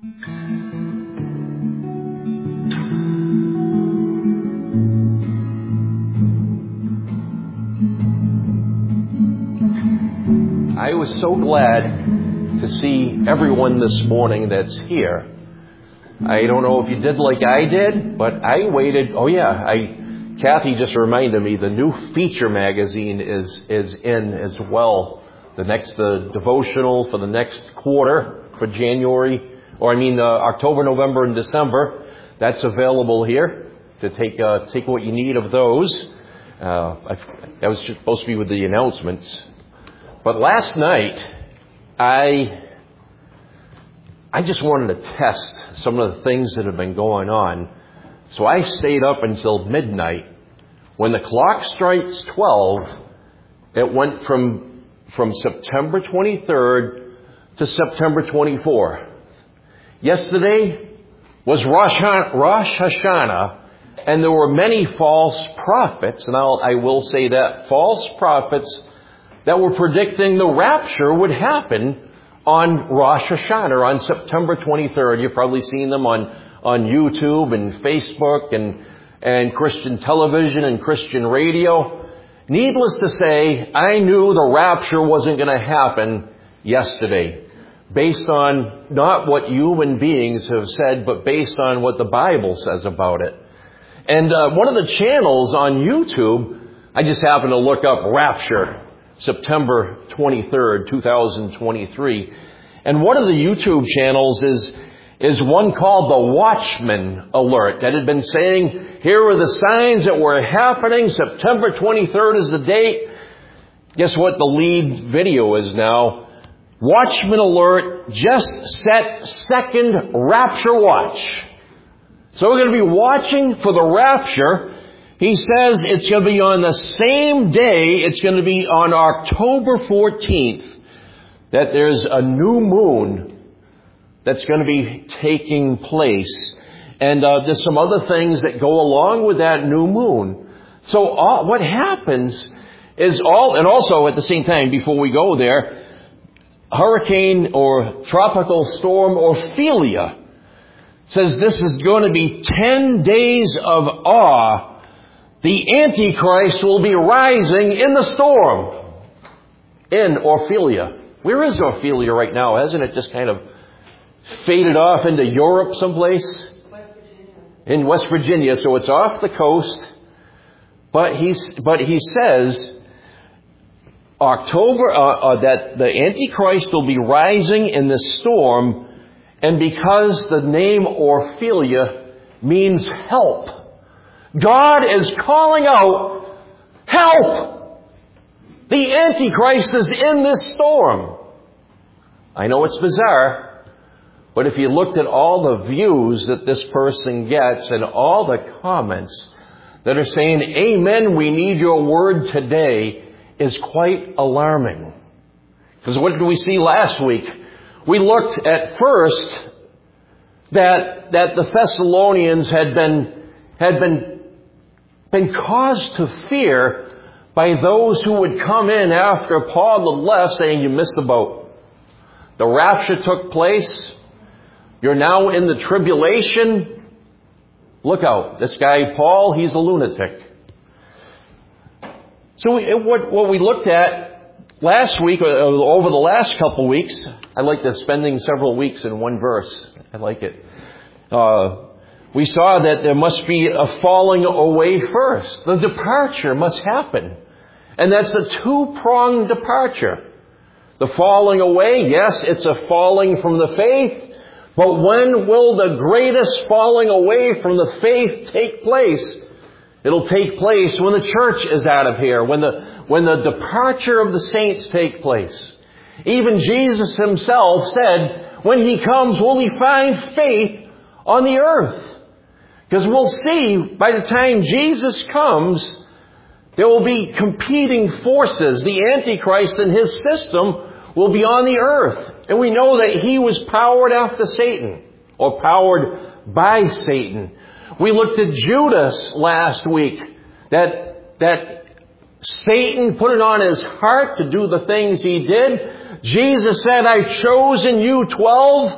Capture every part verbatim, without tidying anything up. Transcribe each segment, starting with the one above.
I was so glad to see everyone this morning that's here. I don't know if you did like I did, but I waited. Oh yeah, I Kathy just reminded me the new feature magazine is is in as well. The next the devotional for the next quarter for January, or I mean uh, October, November, and December. That's available here to take uh, take what you need of those. Uh, I, that was supposed to be with the announcements. But last night, I I just wanted to test some of the things that have been going on. So I stayed up until midnight. When the clock strikes twelve, it went from from September twenty-third to September twenty-fourth. Yesterday was Rosh Hashanah, and there were many false prophets, and I'll, I will say that, false prophets that were predicting the rapture would happen on Rosh Hashanah, on September twenty-third. You've probably seen them on, on YouTube and Facebook and, and Christian television and Christian radio. Needless to say, I knew the rapture wasn't going to happen yesterday, based on not what human beings have said, but based on what the Bible says about it. And uh, one of the channels on YouTube, I just happened to look up rapture, September twenty-third, two thousand twenty-three. And one of the YouTube channels is, is one called the Watchman Alert that had been saying, here are the signs that were happening. September twenty-third is the date. Guess what the lead video is now? Watchman Alert, just set second rapture watch. So we're going to be watching for the rapture. He says it's going to be on the same day. It's going to be on October fourteenth that there's a new moon that's going to be taking place. And uh, there's some other things that go along with that new moon. So all, what happens is all, and also at the same time, before we go there, hurricane or tropical storm Ophelia says this is going to be ten days of awe. The Antichrist will be rising in the storm in Ophelia. Where is Ophelia right now? Hasn't it just kind of faded off into Europe someplace? West Virginia. In West Virginia, so it's off the coast. But he, but he says October uh, uh, that the Antichrist will be rising in the storm, and because the name Ophelia means help, God is calling out, help! The Antichrist is in this storm. I know it's bizarre, but if you looked at all the views that this person gets and all the comments that are saying, amen, we need your word today, is quite alarming. Because what did we see last week? We looked at first that, that the Thessalonians had been, had been been caused to fear by those who would come in after Paul had left saying, you missed the boat. The rapture took place. You're now in the tribulation. Look out. This guy, Paul, he's a lunatic. So we, what, what we looked at last week, or over the last couple weeks, I like this, spending several weeks in one verse. I like it. Uh, We saw that there must be a falling away first. The departure must happen. And that's a two-pronged departure. The falling away, yes, it's a falling from the faith. But when will the greatest falling away from the faith take place? It'll take place when the church is out of here, when the, when the departure of the saints take place. Even Jesus himself said, when he comes, will he find faith on the earth? Because we'll see, by the time Jesus comes, there will be competing forces. The Antichrist and his system will be on the earth. And we know that he was powered after Satan, or powered by Satan. We looked at Judas last week, that, that Satan put it on his heart to do the things he did. Jesus said, I've chosen you twelve.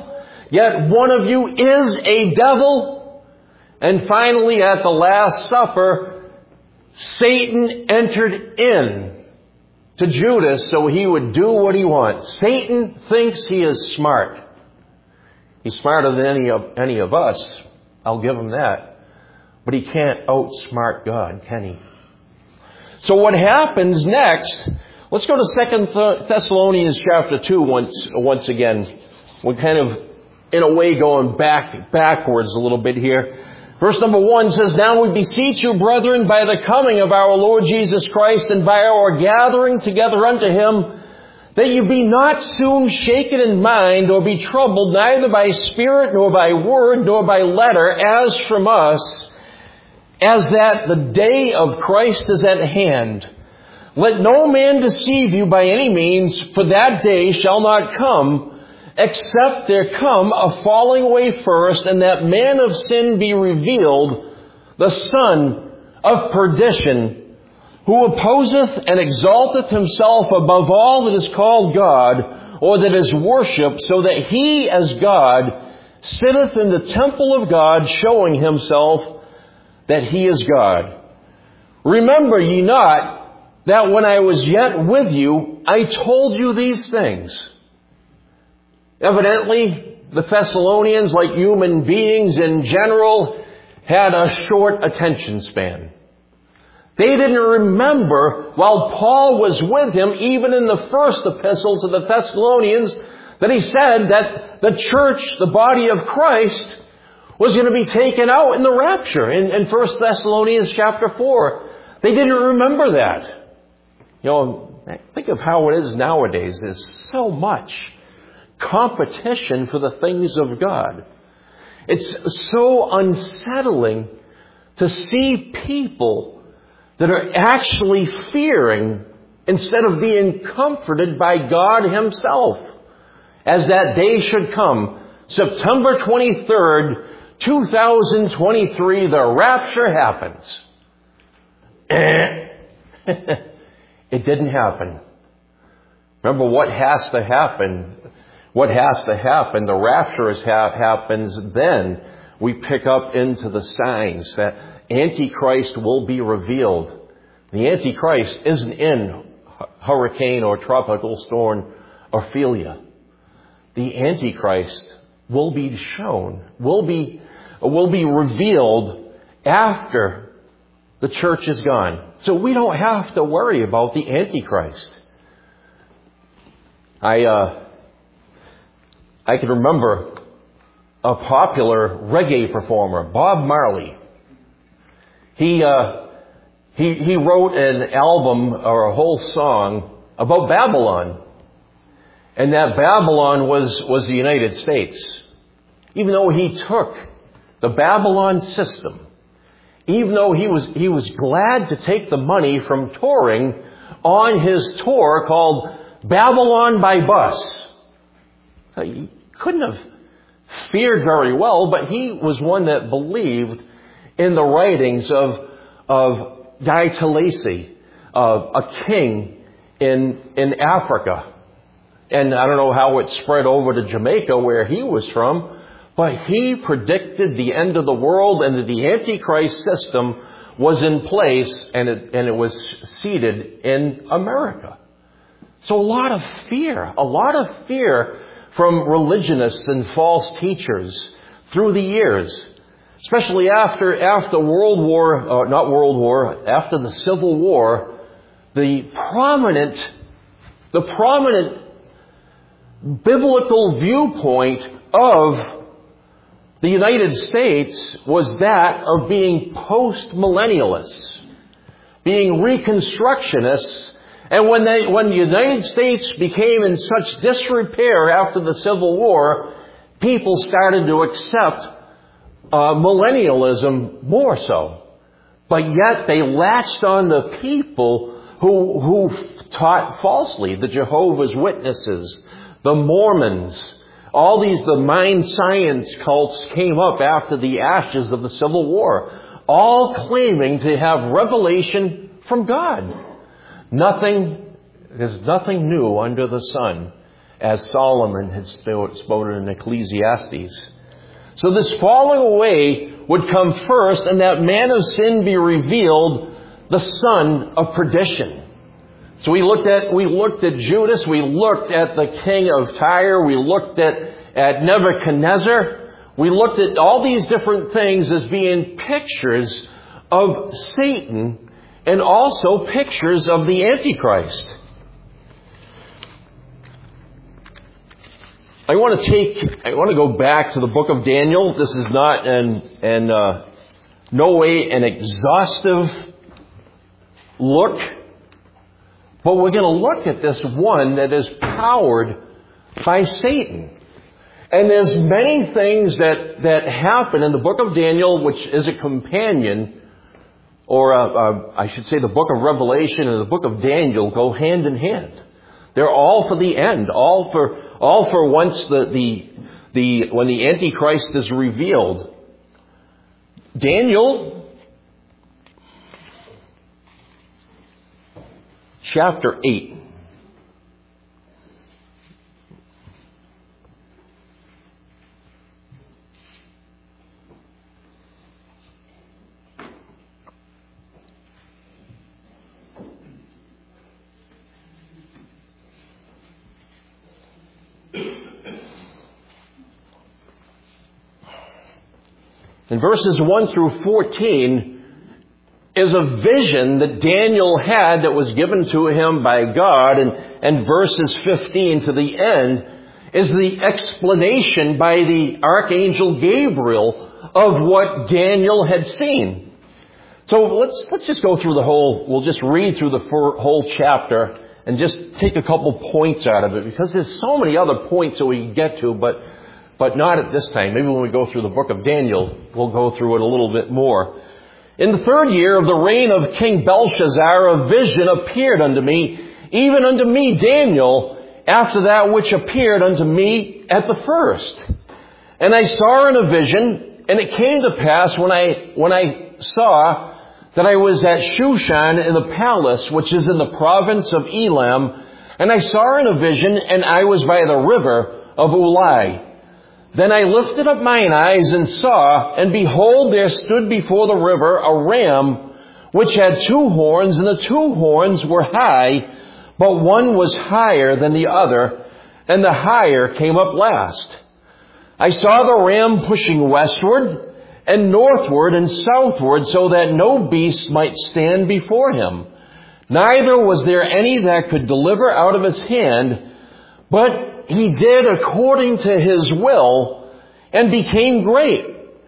yet one of you is a devil. And finally, at the Last Supper, Satan entered in to Judas so he would do what he wants. Satan thinks he is smart. He's smarter than any of, any of us. I'll give him that. But he can't outsmart God, can he? So what happens next, let's go to Second Thessalonians chapter two once, once again. We're kind of, in a way, going back backwards a little bit here. Verse number one says, Now we beseech you, brethren, by the coming of our Lord Jesus Christ and by our gathering together unto him, that you be not soon shaken in mind, or be troubled, neither by spirit, nor by word, nor by letter, as from us, as that the day of Christ is at hand. Let no man deceive you by any means, for that day shall not come, except there come a falling away first, and that man of sin be revealed, the son of perdition, who opposeth and exalteth himself above all that is called God, or that is worshipped, so that he as God sitteth in the temple of God, showing himself that he is God. Remember ye not that when I was yet with you, I told you these things. Evidently, the Thessalonians, like human beings in general, had a short attention span. They didn't remember, while Paul was with him, even in the first epistle to the Thessalonians, that he said that the church, the body of Christ, was going to be taken out in the rapture in, in First Thessalonians chapter four. They didn't remember that. You know, think of how it is nowadays. There's so much competition for the things of God. It's so unsettling to see people that are actually fearing instead of being comforted by God himself as that day should come. September twenty-third, two thousand twenty-three, the rapture happens. It didn't happen. Remember what has to happen. What has to happen, the rapture is ha- happens, then we pick up into the signs that Antichrist will be revealed. The Antichrist isn't in hurricane or tropical storm Ophelia. The Antichrist will be shown, will be, will be revealed after the church is gone. So we don't have to worry about the Antichrist. I, uh, I can remember a popular reggae performer, Bob Marley. He, uh, he, he wrote an album or a whole song about Babylon. And that Babylon was, was the United States. Even though he took the Babylon system, even though he was, he was glad to take the money from touring on his tour called Babylon by Bus. He couldn't have feared very well, but he was one that believed in the writings of, of Guy Talese, uh, a king in, in Africa. And I don't know how it spread over to Jamaica where he was from, but he predicted the end of the world and that the Antichrist system was in place and it, and it was seated in America. So a lot of fear, a lot of fear from religionists and false teachers through the years, especially after after World War, uh, not World War, after the Civil War, the prominent, the prominent biblical viewpoint of the United States was that of being post-millennialists, being Reconstructionists. And when they, when the United States became in such disrepair after the Civil War, people started to accept uh, millennialism more so. But yet they latched on the people who, who taught falsely, the Jehovah's Witnesses, the Mormons. All these, the mind science cults came up after the ashes of the Civil War, all claiming to have revelation from God. Nothing, there's nothing new under the sun. as Solomon had spoken in Ecclesiastes. So this falling away would come first, and that man of sin be revealed, the son of perdition. So we looked at we looked at Judas, we looked at the king of Tyre, we looked at, at Nebuchadnezzar, we looked at all these different things as being pictures of Satan and also pictures of the Antichrist. I want to take, I want to go back to the book of Daniel. This is not an, an uh, no way an exhaustive look, but we're going to look at this one that is powered by Satan. And there's many things that, that happen in the book of Daniel, which is a companion, or a, a, I should say the book of Revelation and the book of Daniel go hand in hand. They're all for the end, all for all for once the the the when the Antichrist is revealed. Daniel chapter eight. In verses one through fourteen is a vision that Daniel had that was given to him by God. And, and verses fifteen to the end is the explanation by the archangel Gabriel of what Daniel had seen. So let's, let's just go through the whole, we'll just read through the whole chapter and just take a couple points out of it, because there's so many other points that we can get to, but But not at this time. Maybe when we go through the book of Daniel, we'll go through it a little bit more. In the third year of the reign of King Belshazzar, a vision appeared unto me, even unto me, Daniel, after that which appeared unto me at the first. And I saw in a vision, and it came to pass when I, when I saw that I was at Shushan in the palace, which is in the province of Elam, and I saw in a vision, and I was by the river of Ulai. Then I lifted up mine eyes and saw, and behold, there stood before the river a ram, which had two horns, and the two horns were high, but one was higher than the other, and the higher came up last. I saw the ram pushing westward, and northward, and southward, so that no beast might stand before him. Neither was there any that could deliver out of his hand, but he did according to his will, and became great.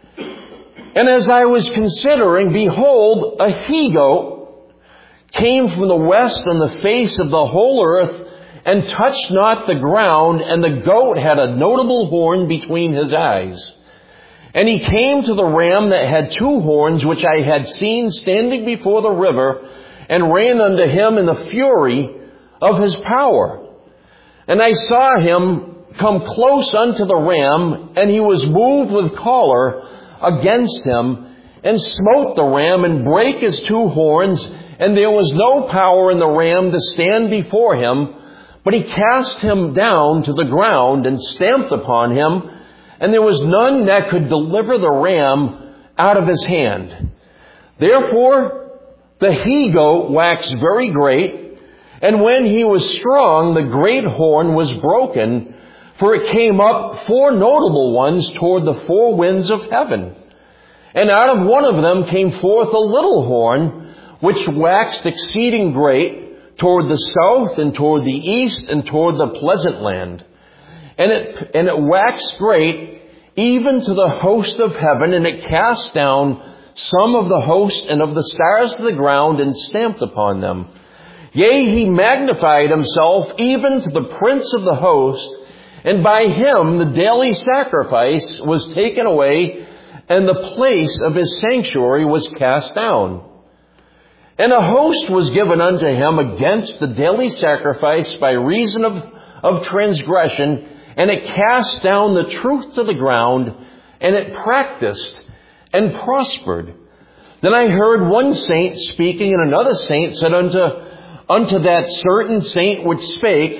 And as I was considering, behold, a he-goat came from the west on the face of the whole earth, and touched not the ground, and the goat had a notable horn between his eyes. And he came to the ram that had two horns, which I had seen standing before the river, and ran unto him in the fury of his power. And I saw him come close unto the ram, and he was moved with choler against him, and smote the ram, and brake his two horns, and there was no power in the ram to stand before him, but he cast him down to the ground, and stamped upon him, and there was none that could deliver the ram out of his hand. Therefore the he-goat waxed very great, and when he was strong, the great horn was broken, for it came up four notable ones toward the four winds of heaven. And out of one of them came forth a little horn, which waxed exceeding great, toward the south, and toward the east, and toward the pleasant land. And it, and it waxed great, even to the host of heaven, and it cast down some of the host and of the stars to the ground, and stamped upon them. Yea, he magnified himself even to the prince of the host, and by him the daily sacrifice was taken away, and the place of his sanctuary was cast down. And a host was given unto him against the daily sacrifice by reason of, of transgression, and it cast down the truth to the ground, and it practiced and prospered. Then I heard one saint speaking, and another saint said unto Unto that certain saint which spake,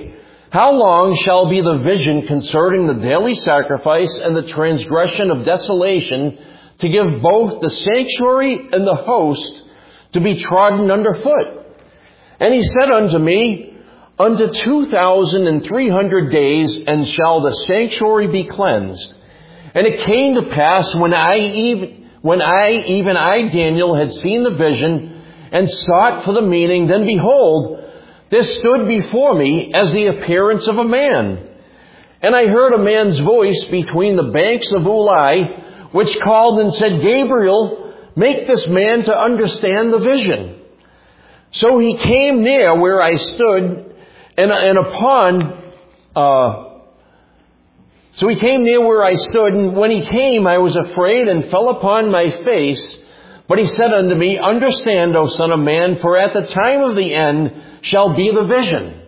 How long shall be the vision concerning the daily sacrifice and the transgression of desolation, to give both the sanctuary and the host to be trodden under foot? And he said unto me, Unto two thousand and three hundred days, and shall the sanctuary be cleansed. And it came to pass, when I even, when I, even I, Daniel, had seen the vision, and sought for the meaning, then behold, there stood before me as the appearance of a man. And I heard a man's voice between the banks of Ulai, which called and said, Gabriel, make this man to understand the vision. So he came near where I stood, and, and upon, uh, so he came near where I stood, and when he came, I was afraid and fell upon my face. But he said unto me, Understand, O son of man, for at the time of the end shall be the vision.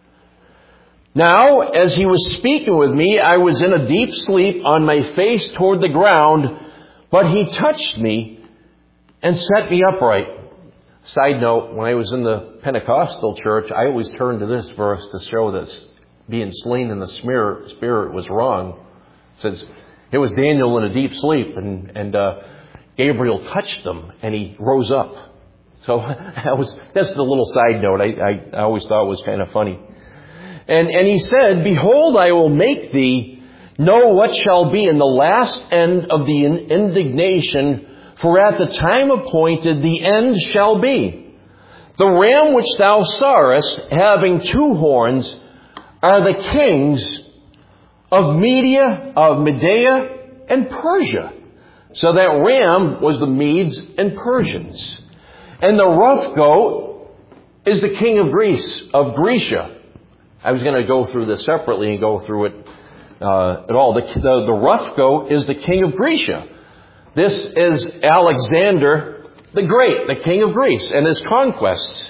Now, as he was speaking with me, I was in a deep sleep on my face toward the ground, but he touched me and set me upright. Side note, when I was in the Pentecostal church, I always turned to this verse to show that being slain in the Spirit was wrong. It says, it was Daniel in a deep sleep, and, and uh, Gabriel touched him, and he rose up. So that was, that's the little side note I, I, I always thought was kind of funny. And, and he said, Behold, I will make thee know what shall be in the last end of the indignation, for at the time appointed the end shall be. The ram which thou sawest, having two horns, are the kings of Media, of Medea, and Persia. So that ram was the Medes and Persians. And the rough goat is the king of Greece, of Grecia. I was going to go through this separately and go through it uh, at all. The, the, the rough goat is the king of Grecia. This is Alexander the Great, the king of Greece, and his conquests.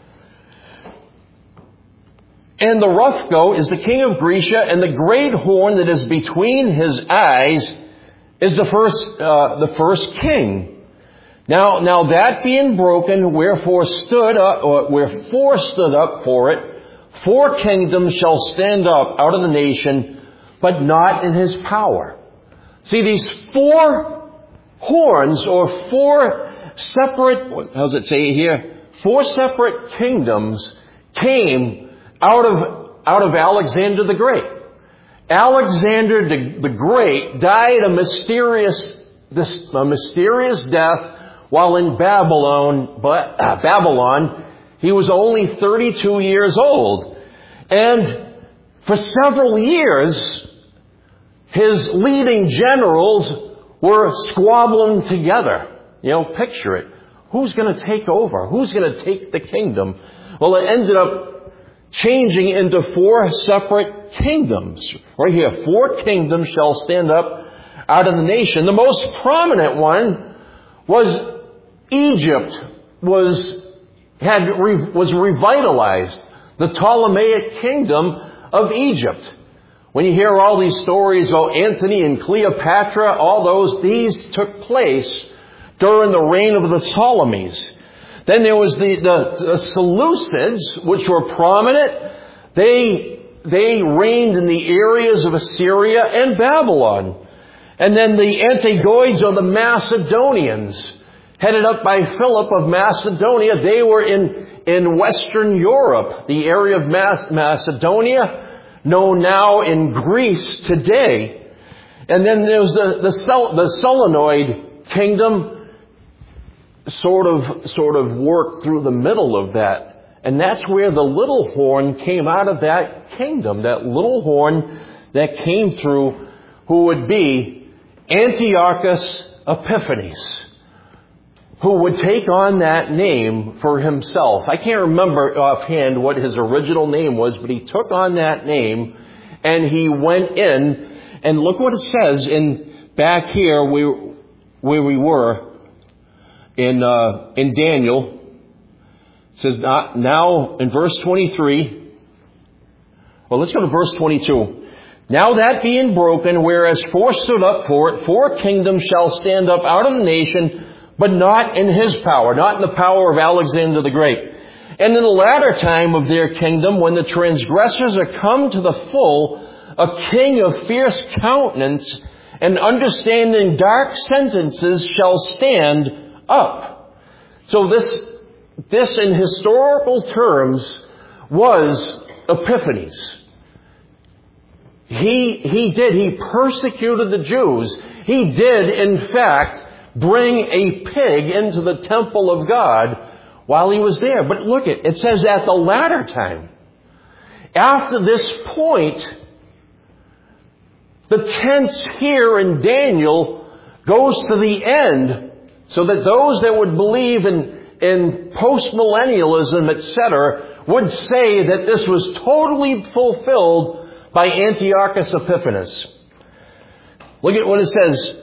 And the rough goat is the king of Grecia, and the great horn that is between his eyes is the first, uh, the first king. Now, now that being broken, wherefore stood up, or wherefore stood up for it, four kingdoms shall stand up out of the nation, but not in his power. See, these four horns, or four separate, how does it say here? Four separate kingdoms came out of, out of Alexander the Great. Alexander the, the Great died a mysterious, this, a mysterious death while in Babylon, but, uh, Babylon. He was only thirty-two years old. And for several years, his leading generals were squabbling together. You know, picture it. Who's going to take over? Who's going to take the kingdom? Well, it ended up changing into four separate kingdoms. Right here, four kingdoms shall stand up out of the nation. The most prominent one was Egypt, was had was revitalized. The Ptolemaic kingdom of Egypt. When you hear all these stories about Antony and Cleopatra, all those, these took place during the reign of the Ptolemies. Then there was the, the, the Seleucids, which were prominent. They, they reigned in the areas of Assyria and Babylon. And then the Antigoids, or the Macedonians, headed up by Philip of Macedonia. They were in, in Western Europe, the area of Mas- Macedonia, known now in Greece today. And then there's the, the, Sel- the Seleucid kingdom, sort of, sort of worked through the middle of that. And that's where the little horn came out of that kingdom, that little horn that came through, who would be Antiochus Epiphanes, who would take on that name for himself. I can't remember offhand what his original name was, but he took on that name and he went in, and look what it says in back here where, where we were in uh, in Daniel. It says not, now in verse twenty-three. Well, let's go to verse twenty-two. Now that being broken, whereas four stood up for it, four kingdoms shall stand up out of the nation, but not in his power, not in the power of Alexander the Great. And in the latter time of their kingdom, when the transgressors are come to the full, a king of fierce countenance and understanding dark sentences shall stand up. So this, this in historical terms was Epiphanes. He, he did, he persecuted the Jews. He did, in fact, bring a pig into the temple of God while he was there. But look at, it says at the latter time. After this point, the tense here in Daniel goes to the end, so that those that would believe in, in postmillennialism, et cetera, would say that this was totally fulfilled by Antiochus Epiphanes. Look at what it says.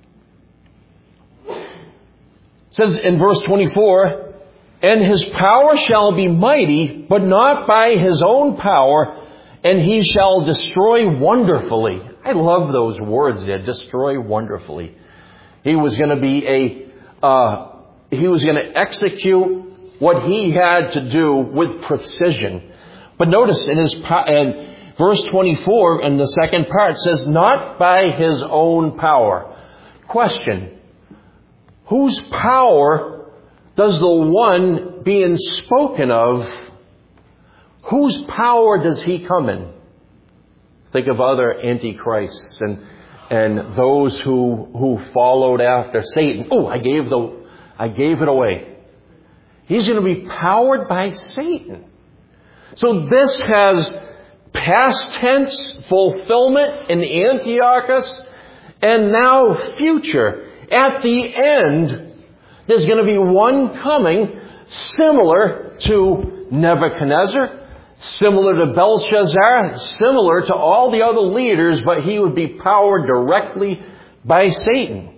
It says in verse twenty-four, and his power shall be mighty, but not by his own power, and he shall destroy wonderfully. I love those words there, destroy wonderfully. He was going to be a, uh, he was going to execute what he had to do with precision. But notice in his, and verse twenty-four, in the second part, says, not by his own power. Question, whose power does the one being spoken of, whose power does he come in? Think of other antichrists and and those who who followed after Satan. Oh, I gave the I gave it away. He's going to be powered by Satan. So this has past tense fulfillment in Antiochus, and now future. At the end, there's going to be one coming similar to Nebuchadnezzar, similar to Belshazzar, similar to all the other leaders, but he would be powered directly by Satan.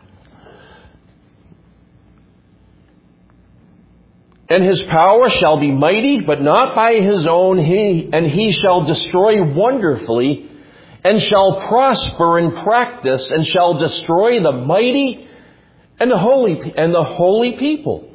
And his power shall be mighty, but not by his own, he, and he shall destroy wonderfully, and shall prosper in practice, and shall destroy the mighty and the holy and the holy people.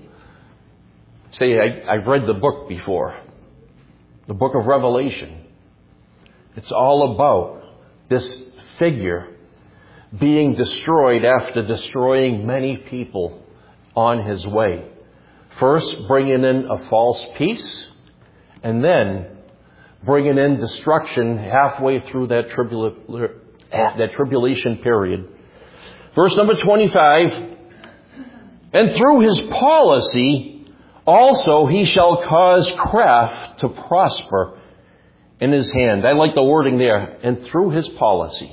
Say, I, I've read the book before. The book of Revelation. It's all about this figure being destroyed after destroying many people on his way. First, bringing in a false peace, and then bringing in destruction halfway through that, tribula- that tribulation period. Verse number twenty-five, and through his policy also he shall cause craft to prosper in his hand. I like the wording there. And through his policy.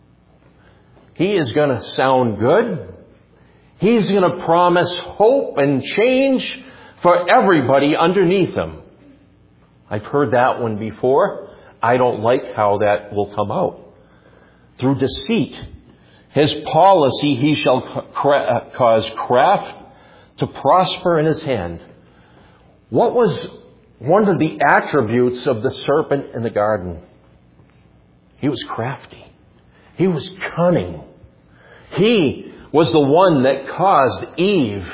He is going to sound good. He's going to promise hope and change for everybody underneath him. I've heard that one before. I don't like how that will come out. Through deceit, his policy, he shall cra- cause craft to prosper in his hand. What was one of the attributes of the serpent in the garden? He was crafty. He was cunning. He was the one that caused Eve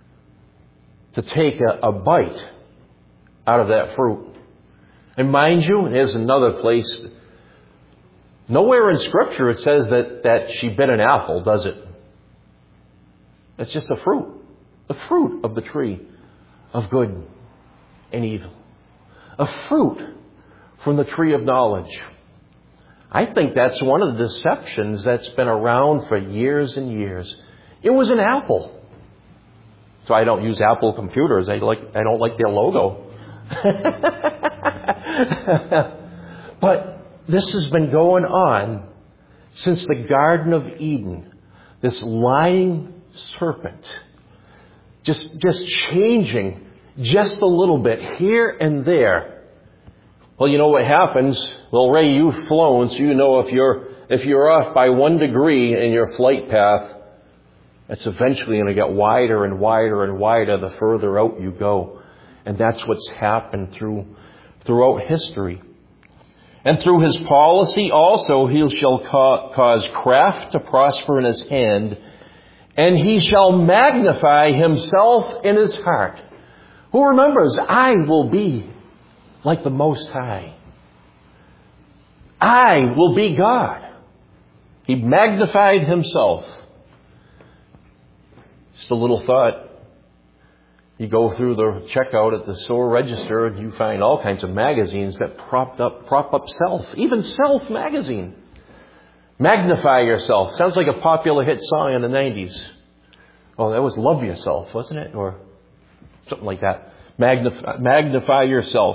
to take a, a bite out of that fruit. And mind you, there's another place. Nowhere in Scripture it says that, that she bit an apple, does it? It's just a fruit. The fruit of the tree of good and evil. A fruit from the tree of knowledge. I think that's one of the deceptions that's been around for years and years. It was an apple. So I don't use Apple computers. I like I don't like their logo. But this has been going on since the Garden of Eden. This lying serpent. Just just changing just a little bit here and there. Well, you know what happens? Well, Ray, you've flown, so you know if you're if you're off by one degree in your flight path, it's eventually going to get wider and wider and wider the further out you go. And that's what's happened through throughout history. And through his policy also he shall ca- cause craft to prosper in his hand, and he shall magnify himself in his heart. Who remembers, I will be like the Most High. I will be God. He magnified himself. Just a little thought. You go through the checkout at the store register and you find all kinds of magazines that propped up, prop up self. Even Self magazine. Magnify yourself. Sounds like a popular hit song in the nineties. Oh, that was Love Yourself, wasn't it? Or something like that. Magnify, magnify yourself.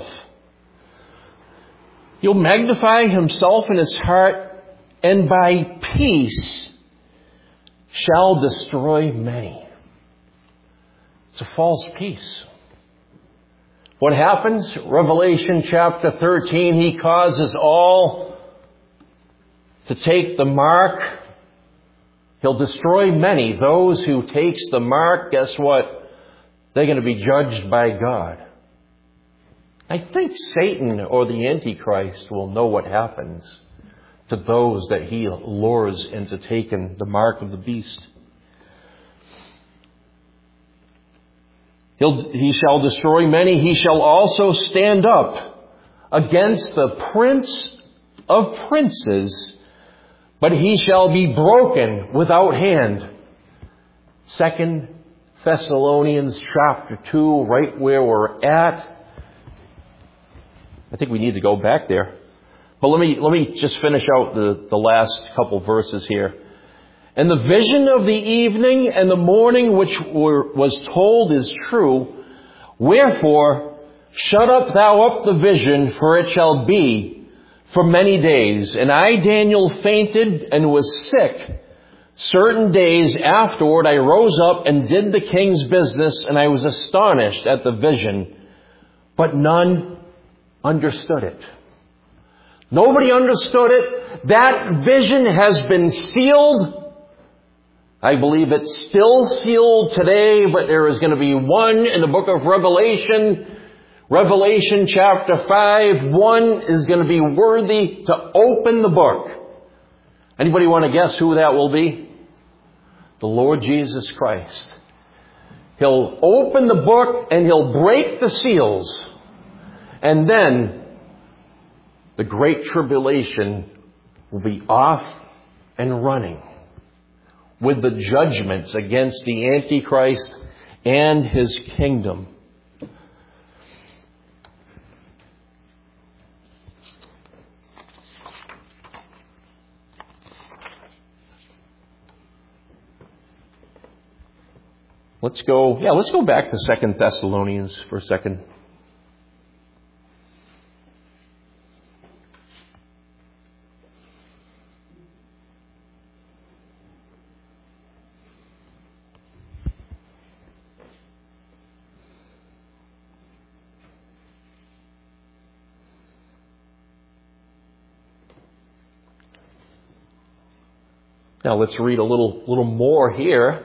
He'll magnify himself in his heart, and by peace shall destroy many. It's a false peace. What happens? Revelation chapter thirteen, he causes all to take the mark. He'll destroy many. Those who takes the mark, guess what? They're going to be judged by God. I think Satan or the Antichrist will know what happens to those that he lures into taking the mark of the beast. He'll, he shall destroy many. He shall also stand up against the prince of princes, but he shall be broken without hand. Second Thessalonians chapter two, right where we're at. I think we need to go back there. But let me let me just finish out the, the last couple verses here. And the vision of the evening and the morning which were, was told is true. Wherefore, shut up thou up the vision, for it shall be for many days. And I, Daniel, fainted and was sick. Certain days afterward I rose up and did the king's business, and I was astonished at the vision, but none understood it. Nobody understood it. That vision has been sealed. I believe it's still sealed today, but there is going to be one in the book of Revelation. Revelation chapter five, one is going to be worthy to open the book. Anybody want to guess who that will be? The Lord Jesus Christ. He'll open the book and he'll break the seals. And then the great tribulation will be off and running with the judgments against the Antichrist and his kingdom. Let's go, yeah, let's go back to Second Thessalonians for a second. Now let's read a little, little more here.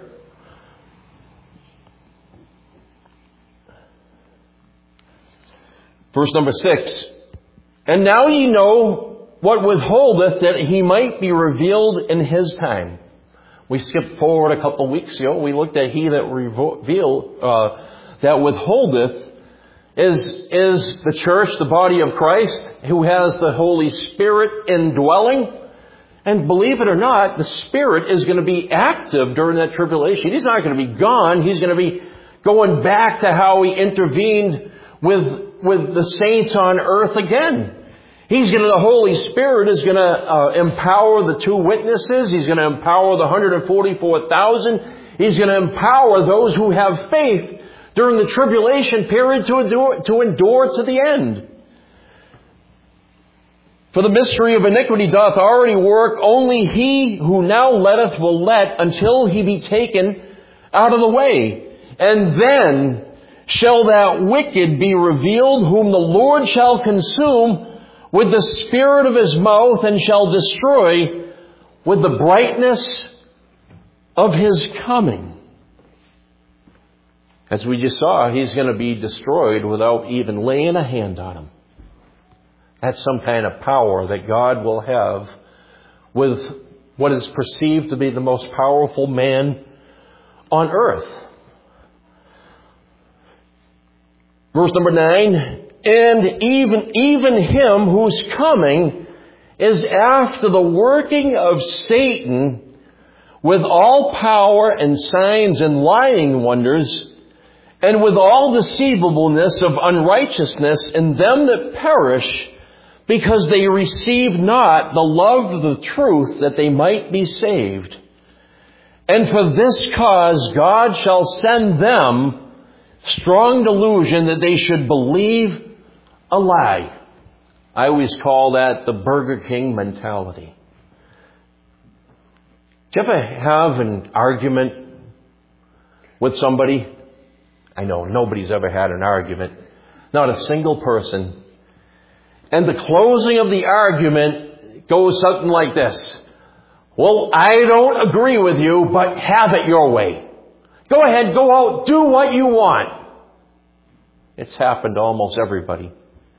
Verse number six. And now ye know what withholdeth, that he might be revealed in his time. We skipped forward a couple of weeks ago. We looked at he that reveal, uh, that withholdeth is, is the church, the body of Christ, who has the Holy Spirit indwelling. And believe it or not, the Spirit is going to be active during that tribulation. He's not going to be gone. He's going to be going back to how he intervened with, with the saints on earth again. He's going to, the Holy Spirit is going to uh, empower the two witnesses. He's going to empower the one hundred forty-four thousand. He's going to empower those who have faith during the tribulation period to endure, to endure to the end. For the mystery of iniquity doth already work. Only he who now letteth will let until he be taken out of the way. And then shall that wicked be revealed, whom the Lord shall consume with the spirit of his mouth, and shall destroy with the brightness of his coming. As we just saw, he's going to be destroyed without even laying a hand on him. That's some kind of power that God will have with what is perceived to be the most powerful man on earth. Verse number nine, and even, even him whose coming is after the working of Satan with all power and signs and lying wonders, and with all deceivableness of unrighteousness in them that perish, because they receive not the love of the truth, that they might be saved. And for this cause God shall send them strong delusion, that they should believe a lie. I always call that the Burger King mentality. Do you ever have an argument with somebody? I know nobody's ever had an argument. Not a single person. And the closing of the argument goes something like this. Well, I don't agree with you, but have it your way. Go ahead, go out, do what you want. It's happened to almost everybody.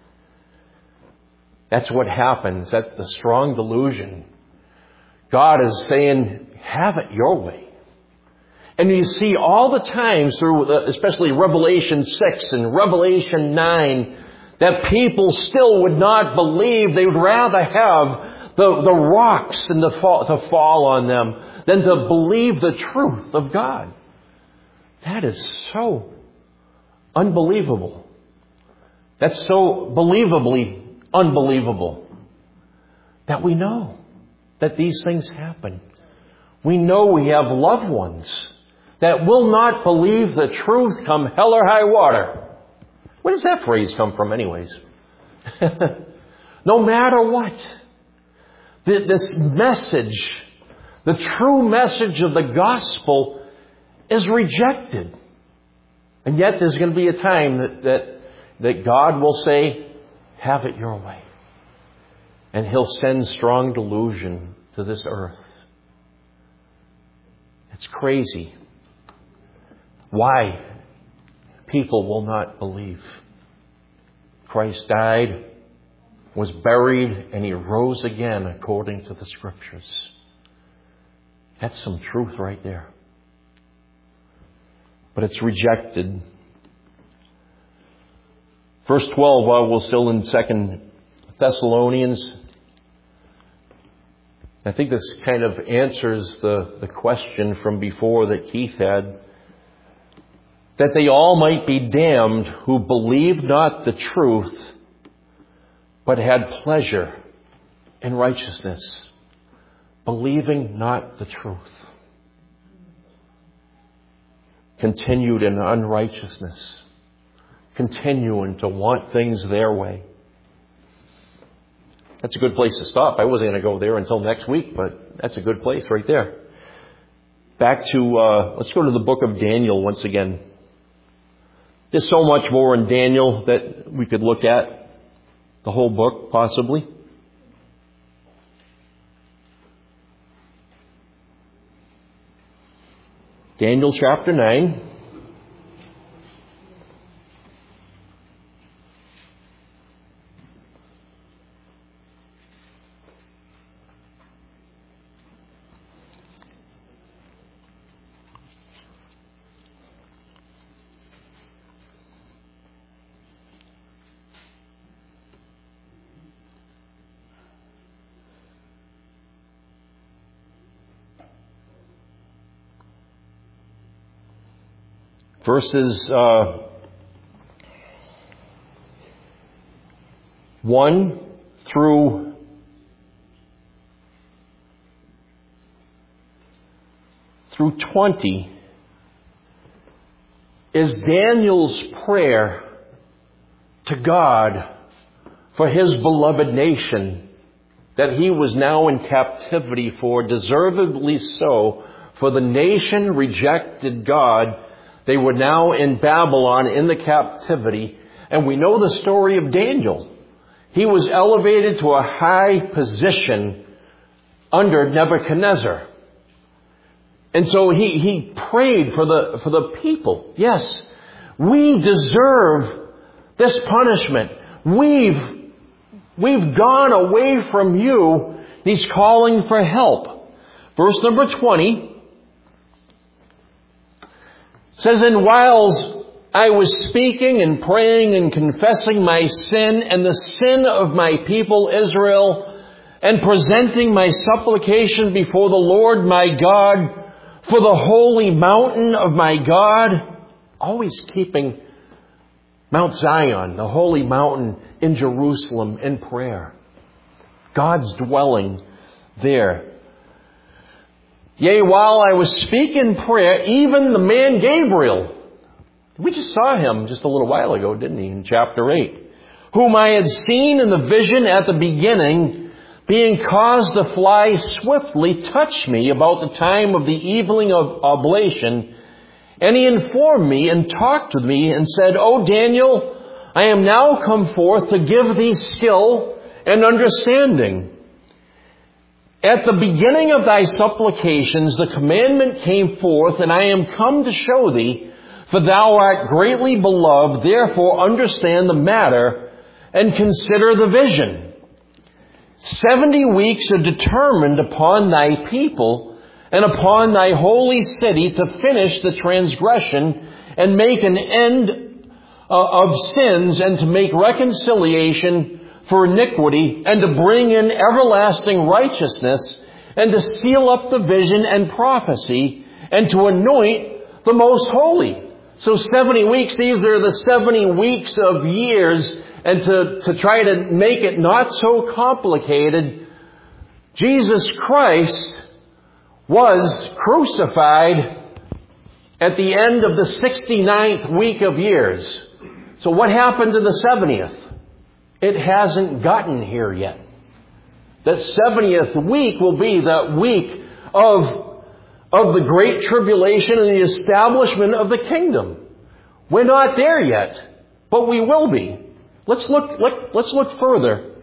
That's what happens. That's the strong delusion. God is saying, have it your way. And you see all the times through, especially Revelation six and Revelation nine, that people still would not believe. They would rather have the, the rocks and the fall, to fall on them than to believe the truth of God. That is so unbelievable. That's so believably unbelievable that we know that these things happen. We know we have loved ones that will not believe the truth come hell or high water. Where does that phrase come from anyways? No matter what. This message, the true message of the gospel, is rejected. And yet there's going to be a time that, that, that God will say, have it your way. And He'll send strong delusion to this earth. It's crazy. Why? People will not believe. Christ died, was buried, and He rose again according to the Scriptures. That's some truth right there. But it's rejected. Verse twelve, while we're still in Second Thessalonians, I think this kind of answers the, the question from before that Keith had. That they all might be damned who believed not the truth, but had pleasure in righteousness. Believing not the truth. Continued in unrighteousness. Continuing to want things their way. That's a good place to stop. I wasn't going to go there until next week, but that's a good place right there. Back to, uh, let's go to the book of Daniel once again. There's so much more in Daniel that we could look at. The whole book, possibly. Daniel chapter nine. Verses uh, one through through twenty is Daniel's prayer to God for his beloved nation that he was now in captivity for, deservedly so, for the nation rejected God. They were now in Babylon in the captivity. And we know the story of Daniel. He was elevated to a high position under Nebuchadnezzar. And so he, he prayed for the, for the people. Yes, we deserve this punishment. We've, we've gone away from you. He's calling for help. Verse number twenty. Says, and whiles I was speaking and praying and confessing my sin and the sin of my people Israel, and presenting my supplication before the Lord my God for the holy mountain of my God, always keeping Mount Zion, the holy mountain in Jerusalem, in prayer. God's dwelling there. Yea, while I was speaking prayer, even the man Gabriel, we just saw him just a little while ago, didn't he, in chapter eight, whom I had seen in the vision at the beginning, being caused to fly swiftly, touched me about the time of the evening of oblation. And he informed me and talked with me and said, O Daniel, I am now come forth to give thee skill and understanding. At the beginning of thy supplications, the commandment came forth, and I am come to show thee, for thou art greatly beloved, therefore understand the matter and consider the vision. Seventy weeks are determined upon thy people and upon thy holy city to finish the transgression and make an end uh, of sins, and to make reconciliation for iniquity, and to bring in everlasting righteousness, and to seal up the vision and prophecy, and to anoint the most holy. So seventy weeks, these are the seventy weeks of years. And to, to try to make it not so complicated, Jesus Christ was crucified at the end of the sixty-ninth week of years. So what happened to the seventieth? It hasn't gotten here yet. The seventieth week will be the week of, of the Great Tribulation and the establishment of the kingdom. We're not there yet, but we will be. Let's look, let, let's look further.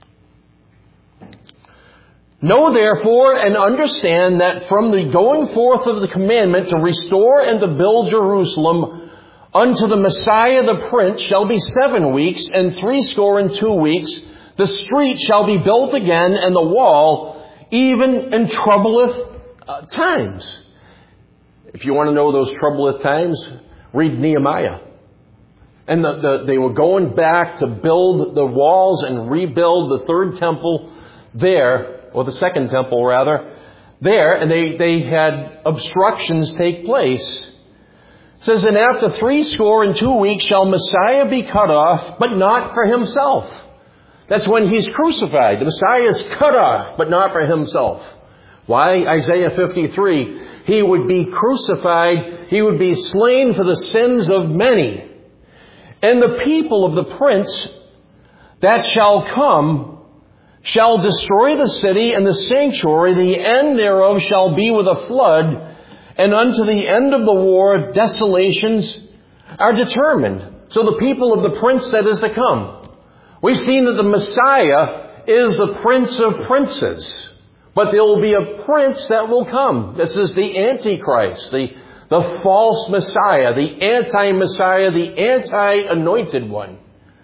Know therefore and understand that from the going forth of the commandment to restore and to build Jerusalem unto the Messiah the Prince shall be seven weeks and threescore and two weeks. The street shall be built again, and the wall, even in troubleth uh, times. If you want to know those troubleth times, read Nehemiah. And the, the, they were going back to build the walls and rebuild the third temple there, or the second temple rather, there, and they, they had obstructions take place. It says, and after threescore and two weeks shall Messiah be cut off, but not for himself. That's when he's crucified. The Messiah is cut off, but not for himself. Why? Isaiah fifty-three. He would be crucified. He would be slain for the sins of many. And the people of the prince that shall come shall destroy the city and the sanctuary. The end thereof shall be with a flood. And unto the end of the war, desolations are determined. So the people of the prince that is to come. We've seen that the Messiah is the Prince of Princes. But there will be a prince that will come. This is the Antichrist, the The false Messiah, the anti-Messiah, the anti-anointed one.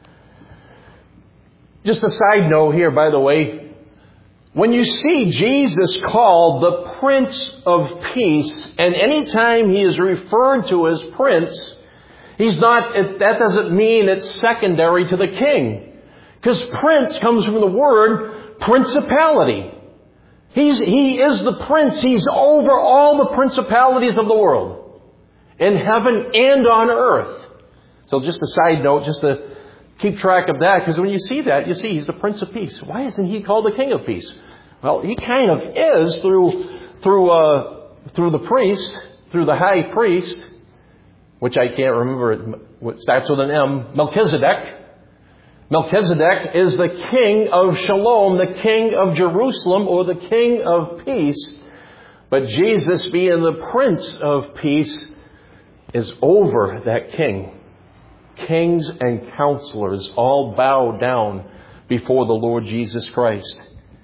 Just a side note here, by the way. When you see Jesus called the Prince of Peace, and anytime he is referred to as Prince, he's not, that doesn't mean it's secondary to the king. Because Prince comes from the word principality. He's, he is the prince. He's over all the principalities of the world, in heaven and on earth. So just a side note, just to keep track of that, because when you see that, you see he's the Prince of Peace. Why isn't he called the King of Peace? Well, he kind of is through through uh, through the priest, through the high priest, which I can't remember. It starts with an M. Melchizedek. Melchizedek is the king of Shalom, the king of Jerusalem, or the king of peace. But Jesus, being the Prince of Peace, is over that king. Kings and counselors all bow down before the Lord Jesus Christ.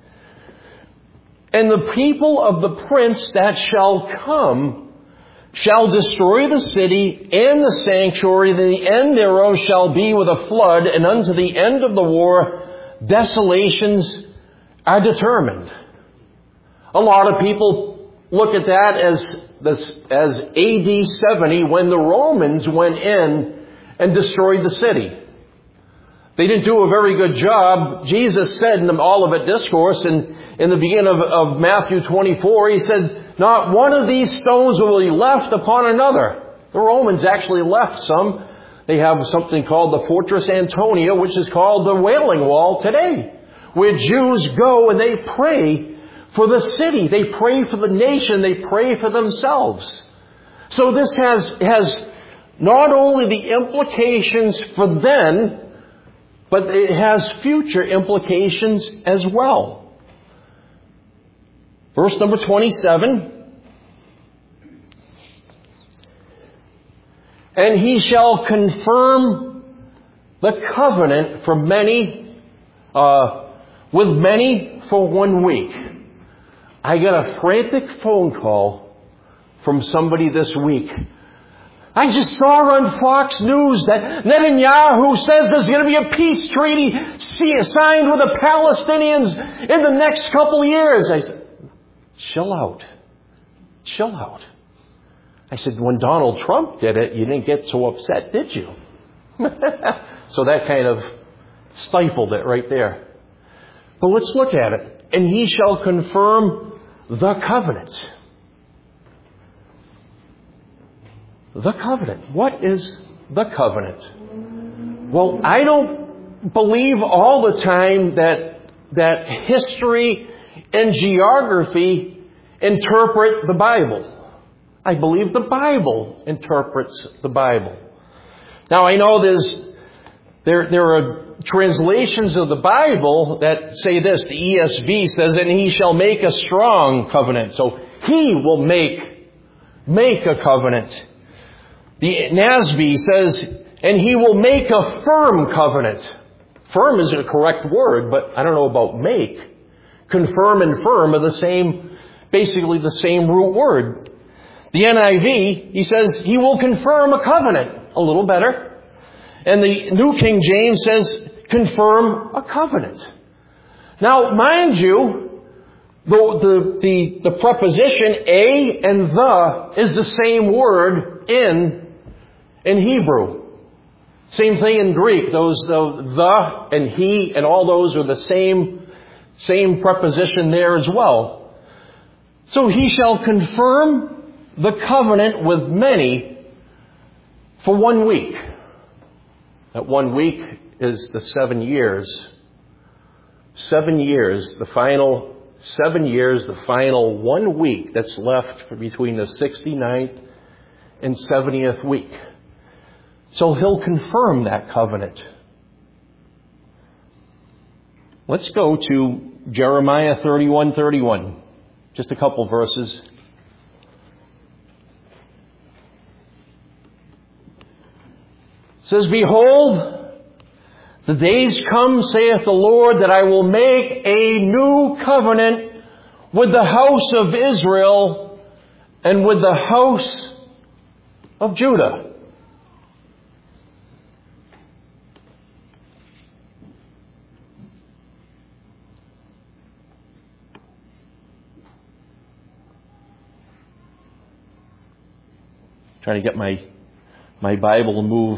And the people of the prince that shall come shall destroy the city and the sanctuary, and the end thereof shall be with a flood, and unto the end of the war desolations are determined. A lot of people look at that as this, as A D seventy when the Romans went in and destroyed the city. They didn't do a very good job. Jesus said in the Olivet Discourse in, in the beginning of, of Matthew twenty-four, He said, not one of these stones will be left upon another. The Romans actually left some. They have something called the Fortress Antonia, which is called the Wailing Wall today, where Jews go and they pray for the city. They pray for the nation. They pray for themselves. So this has, has not only the implications for then, but it has future implications as well. Verse number twenty-seven. And He shall confirm the covenant for many, uh, with many for one week. I got a frantic phone call from somebody this week. I just saw on Fox News that Netanyahu says there's going to be a peace treaty signed with the Palestinians in the next couple of years. I said, chill out. Chill out. I said, when Donald Trump did it, you didn't get so upset, did you? So that kind of stifled it right there. But let's look at it. And He shall confirm the covenant. The covenant. What is the covenant? Well, I don't believe all the time that that history and geography interpret the Bible. I believe the Bible interprets the Bible. Now, I know there's there there are translations of the Bible that say this. The E S V says, and He shall make a strong covenant. So He will make make a covenant. The N A S B says, and He will make a firm covenant. Firm isn't a correct word, but I don't know about make. Confirm and firm are the same, basically the same root word. The N I V, he says, He will confirm a covenant. A little better. And the New King James says, confirm a covenant. Now, mind you, the, the, the, the preposition a and the is the same word in, in Hebrew. Same thing in Greek. Those, the, the and he and all those are the same, same preposition there as well. So He shall confirm the covenant with many for one week. That one week is the seven years. Seven years, the final seven years, the final one week that's left for between the sixty-ninth and seventieth week. So He'll confirm that covenant. Let's go to Jeremiah thirty-one thirty-one. Just a couple verses. It says, behold, the days come, saith the Lord, that I will make a new covenant with the house of Israel and with the house of Judah. Trying to get my my Bible to move.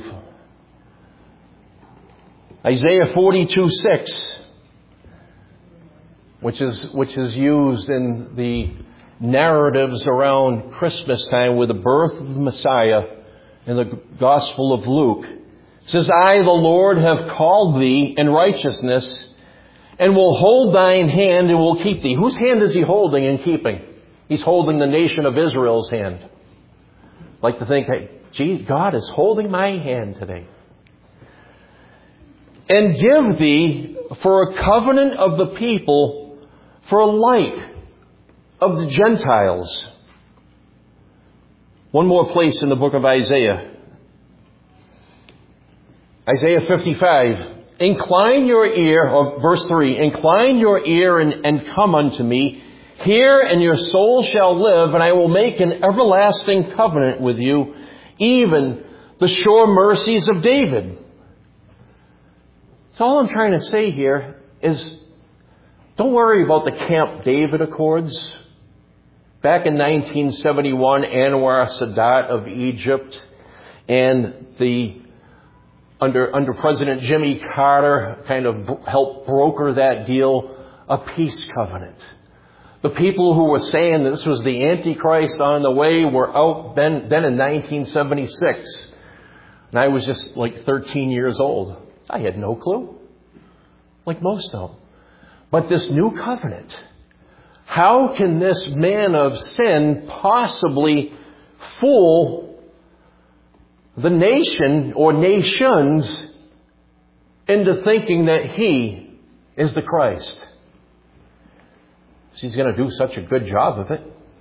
Isaiah forty-two six, which is which is used in the narratives around Christmas time with the birth of the Messiah in the Gospel of Luke, says, I, the Lord, have called thee in righteousness, and will hold thine hand and will keep thee. Whose hand is He holding and keeping? He's holding the nation of Israel's hand. I like to think, hey, gee, God is holding my hand today. And give thee for a covenant of the people, for a light of the Gentiles. One more place in the book of Isaiah. Isaiah fifty-five. Incline your ear, or verse three, incline your ear and, and come unto me. Hear, and your soul shall live, and I will make an everlasting covenant with you, even the sure mercies of David. So all I'm trying to say here is, don't worry about the Camp David Accords. back in nineteen seventy-one, Anwar Sadat of Egypt and the under under President Jimmy Carter kind of helped broker that deal, a peace covenant. The people who were saying that this was the Antichrist on the way were out then, then in nineteen seventy-six. And I was just like thirteen years old. I had no clue, like most of them. But this new covenant, how can this man of sin possibly fool the nation or nations into thinking that he is the Christ? He's going to do such a good job of it.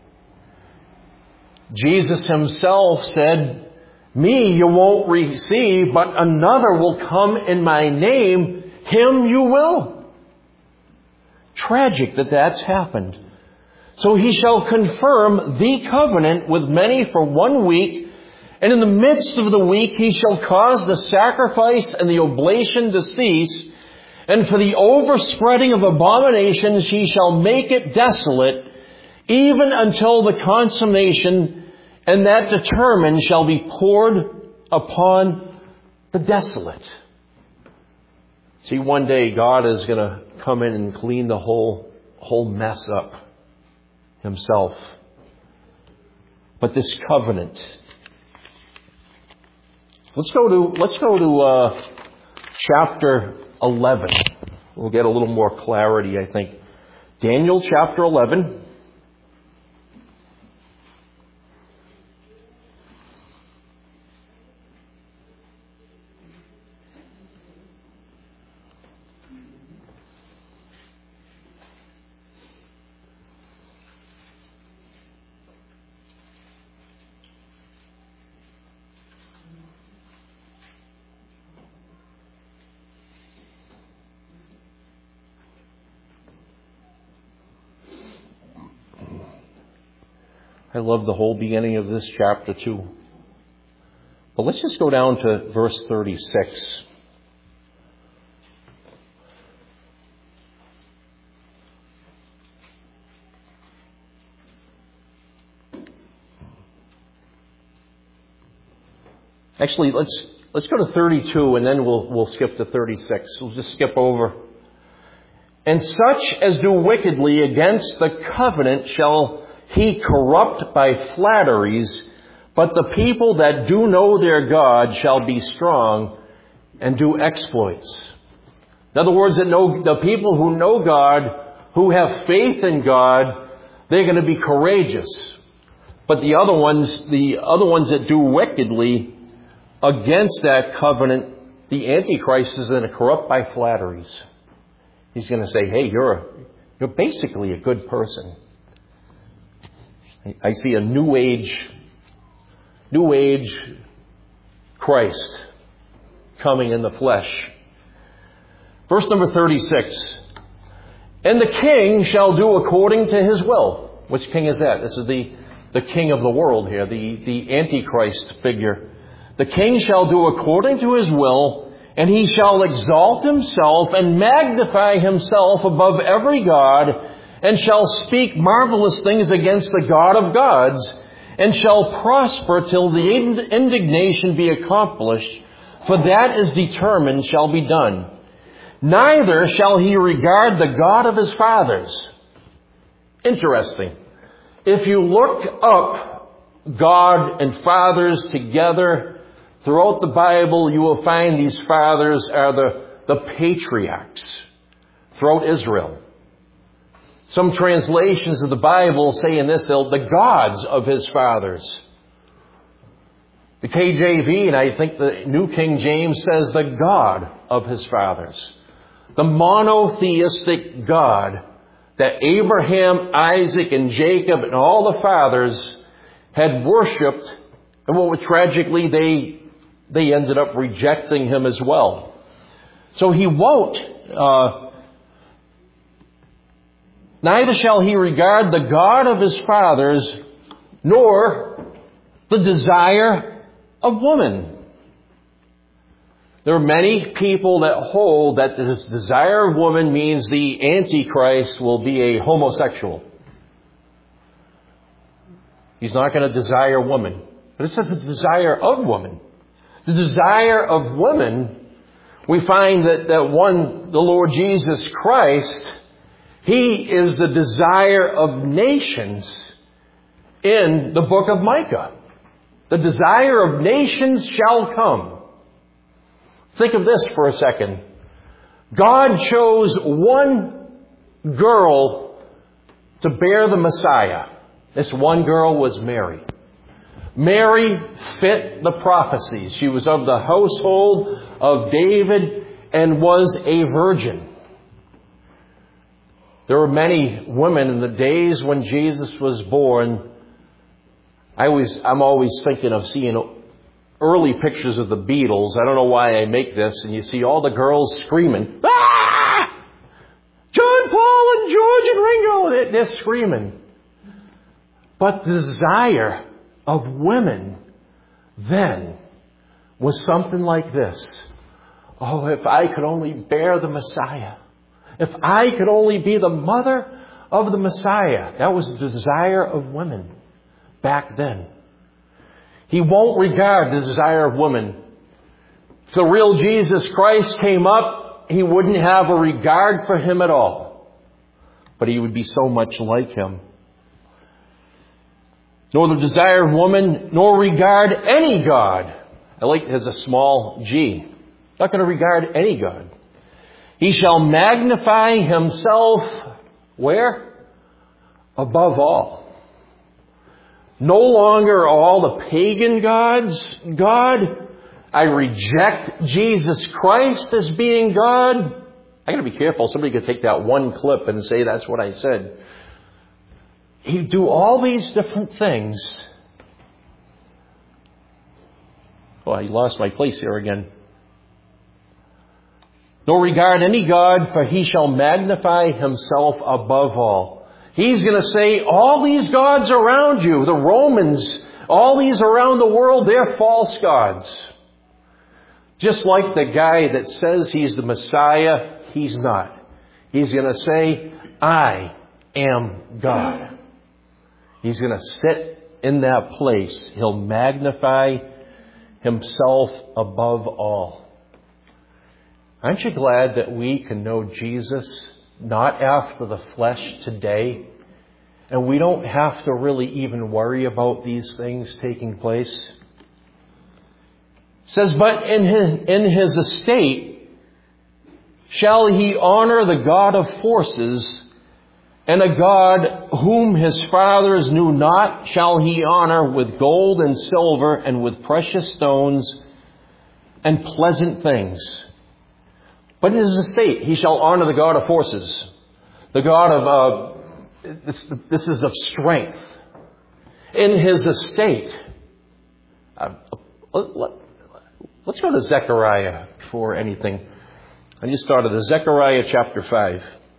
Jesus himself said, "Me you won't receive, but another will come in my name. Him you will." Tragic that that's happened. So he shall confirm the covenant with many for one week, and in the midst of the week he shall cause the sacrifice and the oblation to cease, and for the overspreading of abominations he shall make it desolate, even until the consummation, and that determined shall be poured upon the desolate. See, one day God is going to come in and clean the whole whole mess up himself. But this covenant. Let's go to let's go to uh, chapter eleven. We'll get a little more clarity, I think. Daniel chapter eleven. I love the whole beginning of this chapter too. But let's just go down to verse thirty-six. Actually, let's let's go to thirty-two and then we'll we'll skip to thirty-six. We'll just skip over. And such as do wickedly against the covenant shall he corrupt by flatteries, but the people that do know their God shall be strong and do exploits. In other words, that know, the people who know God, who have faith in God, they're going to be courageous. But the other ones, the other ones that do wickedly against that covenant, the Antichrist is going to corrupt by flatteries. He's going to say, "Hey, you're a, you're basically a good person." I see a new age, new age Christ coming in the flesh. Verse number thirty-six. And the king shall do according to his will. Which king is that? This is the, the king of the world here, the, the Antichrist figure. The king shall do according to his will, and he shall exalt himself and magnify himself above every god, and shall speak marvelous things against the God of gods, and shall prosper till the indignation be accomplished, for that is determined shall be done. Neither shall he regard the God of his fathers. Interesting. If you look up God and fathers together throughout the Bible, you will find these fathers are the, the patriarchs throughout Israel. Some translations of the Bible say in this, the gods of his fathers. The K J V, and I think the New King James, says the God of his fathers. The monotheistic God that Abraham, Isaac, and Jacob and all the fathers had worshipped, and what tragically they they ended up rejecting him as well. So he won't, uh, neither shall he regard the God of his fathers, nor the desire of woman. There are many people that hold that this desire of woman means the Antichrist will be a homosexual. He's not going to desire woman. But it says the desire of woman. The desire of woman, we find that, that one, the Lord Jesus Christ, He is the desire of nations in the book of Micah. The desire of nations shall come. Think of this for a second. God chose one girl to bear the Messiah. This one girl was Mary. Mary fit the prophecies. She was of the household of David and was a virgin. There were many women in the days when Jesus was born. I always, I'm always thinking of seeing early pictures of the Beatles. I don't know why I make this. And you see all the girls screaming, "Ah! John, Paul, and George, and Ringo!" They're, they're screaming. But the desire of women then was something like this. Oh, if I could only bear the Messiah. If I could only be the mother of the Messiah. That was the desire of women back then. He won't regard the desire of women. If the real Jesus Christ came up, He wouldn't have a regard for Him at all. But He would be so much like Him. Nor the desire of woman, nor regard any God. I like it as a small g. Not going to regard any God. He shall magnify Himself, where? Above all. No longer all the pagan gods, God. I reject Jesus Christ as being God. I got to be careful. Somebody could take that one clip and say that's what I said. He'd do all these different things. Oh, I lost my place here again. Nor regard any God, for He shall magnify Himself above all. He's going to say, all these gods around you, the Romans, all these around the world, they're false gods. Just like the guy that says he's the Messiah, he's not. He's going to say, I am God. He's going to sit in that place. He'll magnify Himself above all. Aren't you glad that we can know Jesus not after the flesh today? And we don't have to really even worry about these things taking place. It says, but in his, in his estate shall He honor the God of forces, and a God whom His fathers knew not shall He honor with gold and silver and with precious stones and pleasant things. But in His estate He shall honor the God of forces. The God of, uh, this, this is of strength. In His estate. Uh, let, let's go to Zechariah before anything. I just started the Zechariah chapter five.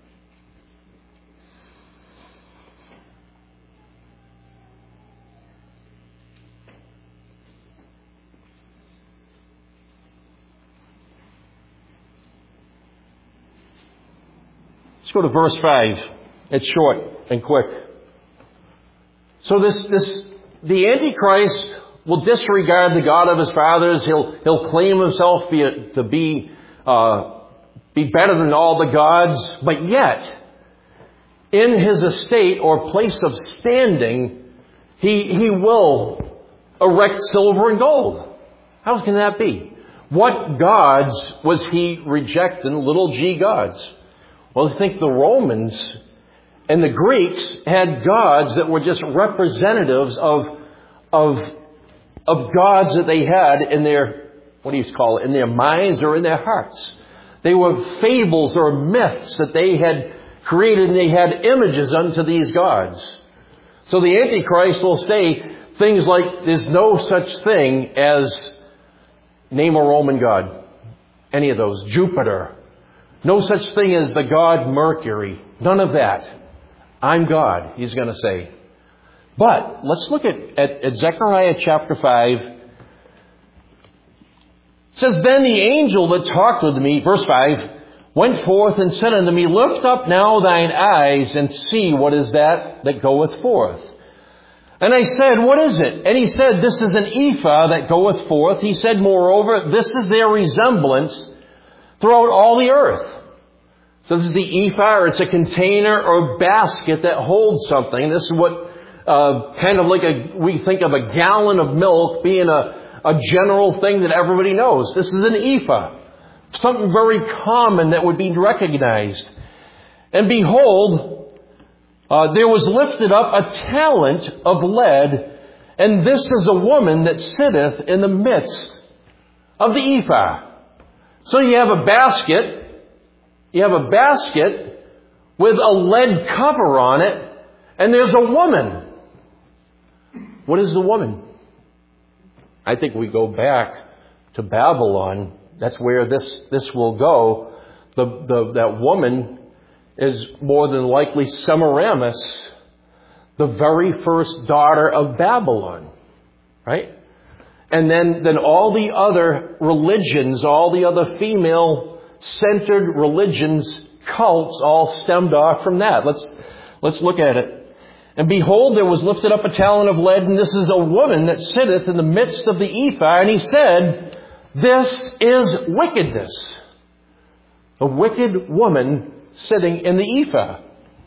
Let's go to verse five. It's short and quick. So this, this, the Antichrist will disregard the God of his fathers. He'll, he'll claim himself be a, to be, uh, be better than all the gods. But yet, in his estate or place of standing, he, he will erect silver and gold. How can that be? What gods was he rejecting? Little g gods. Well, I think the Romans and the Greeks had gods that were just representatives of, of, of gods that they had in their, what do you call it, in their minds or in their hearts. They were fables or myths that they had created, and they had images unto these gods. So the Antichrist will say things like, there's no such thing as, name a Roman god. Any of those. Jupiter. No such thing as the god Mercury. None of that. I'm God, he's going to say. But let's look at, at, at Zechariah chapter five. It says, then the angel that talked with me, verse five, went forth and said unto me, lift up now thine eyes and see what is that that goeth forth. And I said, what is it? And he said, this is an ephah that goeth forth. He said, moreover, this is their resemblance throughout all the earth. So this is the ephah, or it's a container or basket that holds something. This is what, uh, kind of like a, we think of a gallon of milk being a, a general thing that everybody knows. This is an ephah. Something very common that would be recognized. And behold, uh, there was lifted up a talent of lead, and this is a woman that sitteth in the midst of the ephah. So you have a basket, you have a basket with a lead cover on it, and there's a woman. What is the woman? I think we go back to Babylon. That's where this, this will go. The, the, that woman is more than likely Semiramis, the very first daughter of Babylon. Right? And then, then all the other religions, all the other female-centered religions, cults, all stemmed off from that. Let's, let's look at it. And behold, there was lifted up a talent of lead, and this is a woman that sitteth in the midst of the ephah. And he said, this is wickedness. A wicked woman sitting in the ephah.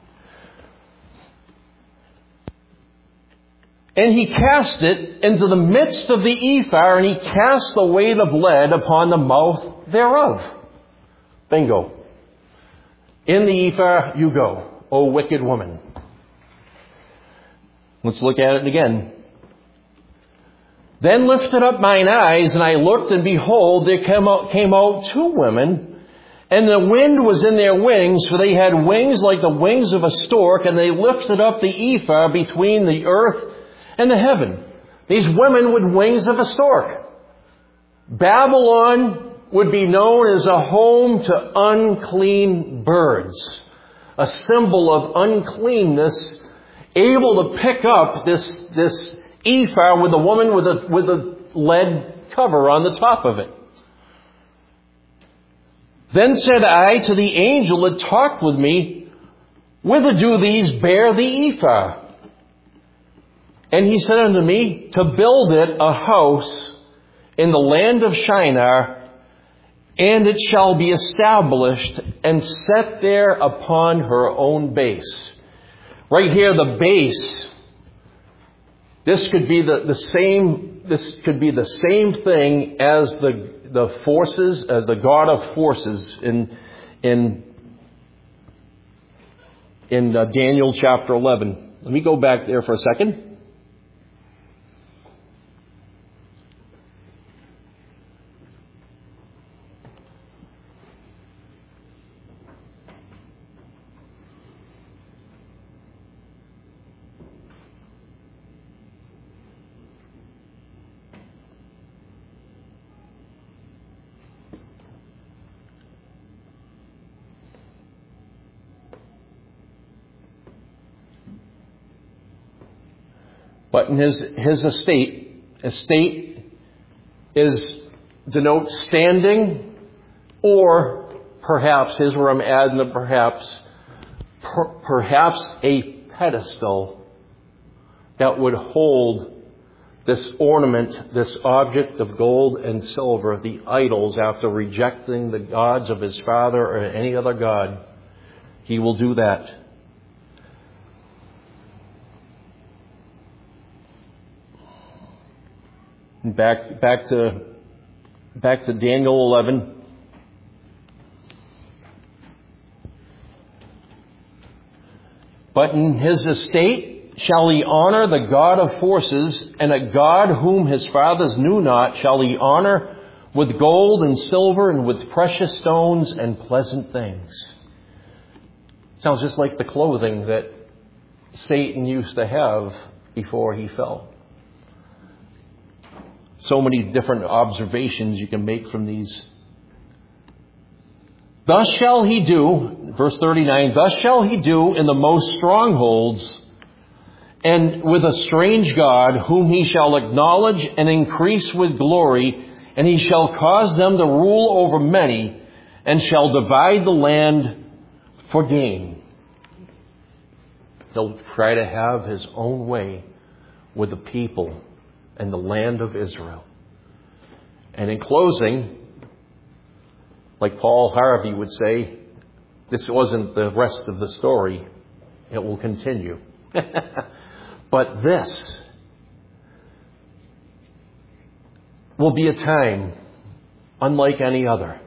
And he cast it into the midst of the ephah, and he cast the weight of lead upon the mouth thereof. Bingo. In the ephah you go, O wicked woman. Let's look at it again. Then lifted up mine eyes, and I looked, and behold, there came out, came out two women, and the wind was in their wings, for they had wings like the wings of a stork, and they lifted up the ephah between the earth and the heaven. These women with wings of a stork. Babylon would be known as a home to unclean birds, a symbol of uncleanness, able to pick up this, this ephah with a woman with a, with a lead cover on the top of it. Then said I to the angel that talked with me, whither do these bear the ephah? And he said unto me, to build it a house in the land of Shinar, and it shall be established and set there upon her own base. Right here, the base. This could be the, the same, this could be the same thing as the, the forces, as the God of forces in, in, in uh, Daniel chapter eleven. Let me go back there for a second. But in his, his estate, estate is denotes standing, or perhaps, here's where I'm adding the perhaps, per, perhaps a pedestal that would hold this ornament, this object of gold and silver, the idols, after rejecting the gods of his father or any other god. He will do that. Back, back to, back to Daniel eleven. But in his estate shall he honor the God of forces, and a God whom his fathers knew not shall he honor with gold and silver and with precious stones and pleasant things. Sounds just like the clothing that Satan used to have before he fell. So many different observations you can make from these. Thus shall he do, verse thirty-nine, thus shall he do in the most strongholds, and with a strange God, whom he shall acknowledge and increase with glory, and he shall cause them to rule over many, and shall divide the land for gain. He'll try to have his own way with the people and the land of Israel. And in closing, like Paul Harvey would say, this wasn't the rest of the story. It will continue. But this will be a time unlike any other.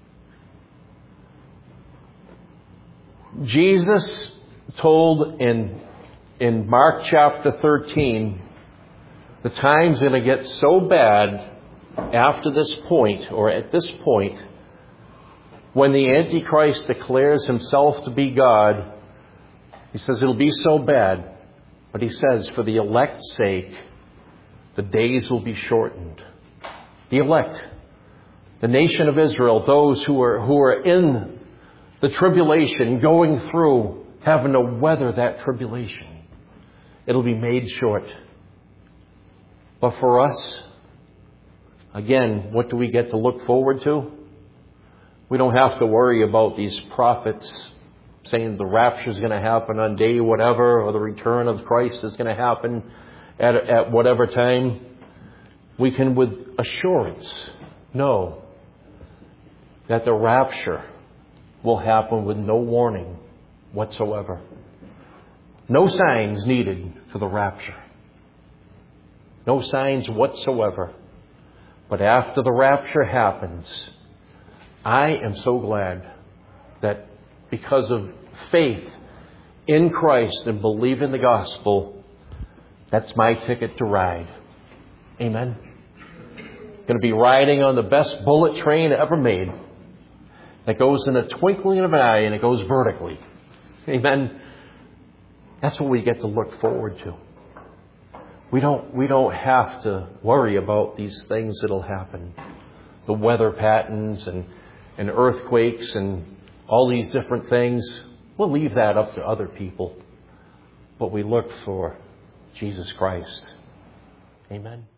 Jesus told in, in Mark chapter thirteen, the time's going to get so bad after this point, or at this point, when the Antichrist declares himself to be God. He says it'll be so bad, but he says for the elect's sake, the days will be shortened. The elect, the nation of Israel, those who are, who are in the tribulation, going through, having to weather that tribulation, it'll be made short. But for us, again, what do we get to look forward to? We don't have to worry about these prophets saying the rapture is going to happen on day whatever, or the return of Christ is going to happen at, at whatever time. We can with assurance know that the rapture will happen with no warning whatsoever. No signs needed for the rapture. No signs whatsoever. But after the rapture happens, I am so glad that because of faith in Christ and believing the gospel, that's my ticket to ride. Amen. Going to be riding on the best bullet train ever made, that goes in a twinkling of an eye and it goes vertically. Amen. That's what we get to look forward to. We don't, we don't have to worry about these things that'll happen. The weather patterns and, and earthquakes and all these different things. We'll leave that up to other people. But we look for Jesus Christ. Amen.